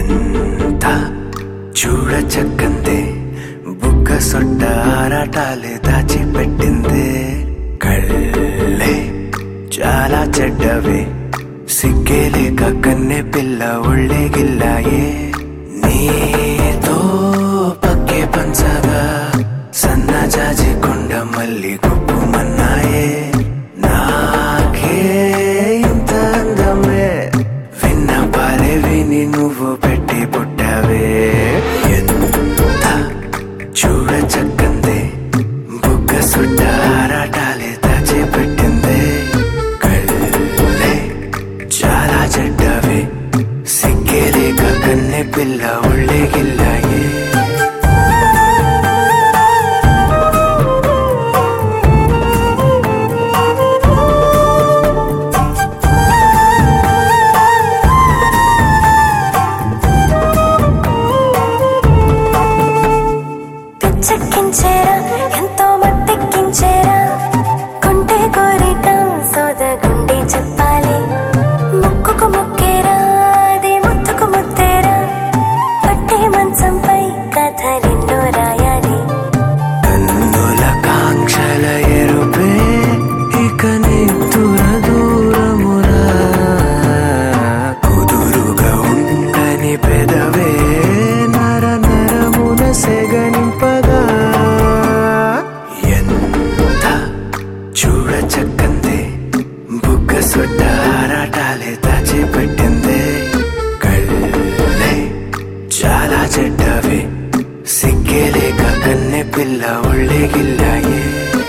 ఎంత చూడచక్కందే బుగ్గ సొట్ట ఆరాటాలే దాచిపెట్టిందే కళ్ళే చాలా చెడ్డవే సిగ్గేలేక కన్నె పిల్ల ఒళ్ళే గిల్లాయే నీతో పక్కే పంచగా సన్న జాజి కొండ మల్లి గుప్పుమన్నాయే నాకే ఇంత అందమే విన్న పాలే విని నువ్వు పెట్టి పుట్టావే ఎంత చూడచక్కందే బుగ్గ సుట్ట ఆరాటాలే దాచిపెట్టిందే కళ్ళే చాలా చెడ్డవే సిగ్గేలేక కన్నె పిల్ల ఒళ్ళే గిల్లాయే చెక్కించేరా ఎంతో మత్తెక్కించేరా కొంటే కోరిక సోదగుండి చెప్పాలి ముక్కుకు ముక్కేరా అది ముత్తుకు ముత్తేరా పట్టే మంచంపై కథ నిన్నో రాయాలి కన్నుల కాంక్షల ఎరుపే ఇక నిత్తుర దూరమురా కుదురుగా ఉండని పెదవే నర నరమున సెగనింపగా ఎంత చూడచక్కందే బుగ్గ సొట్ట ఆరాటాలే దాచిపెట్టిందే కళ్ళే చాలా చెడ్డవే సిగ్గేలేక కన్నె పిల్ల ఒళ్ళే గిల్లాయే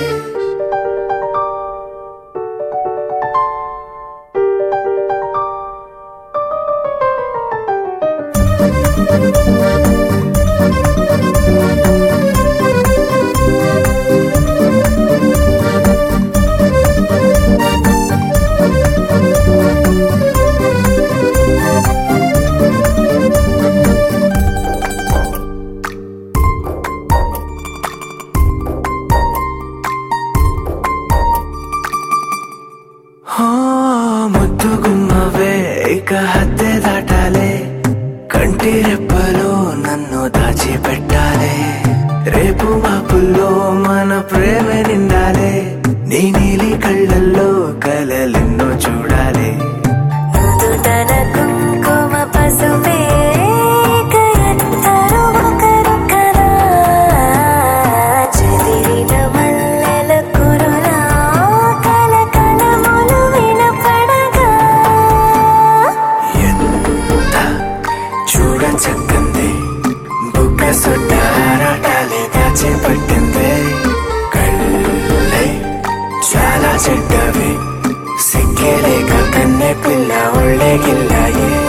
ముద్దుగుమ్మవే ఇక హద్దే దాటాలే కంటి రెప్పలో నన్ను దాచిపెట్టాలే రేపు మాపుల్లో మన ప్రేమ నిండాలే నీ నీలి కళ్ళల్లో కలలెన్నో చూడాలి నుదుటన కుంకుమ పసుపే కయత్తరు ఒకరు కదా చెదిరిన మల్లెల కురులా కలకలములు వినపడగా ఎంత చూడచక్కందే బుగ్గ సొట్ట ఆరాటాలే దాచిపెట్టిందే కళ్ళే చాలా చెడ్డవే సిగ్గేలేక కన్నె పిల్ల ఒళ్ళే గిల్లాయే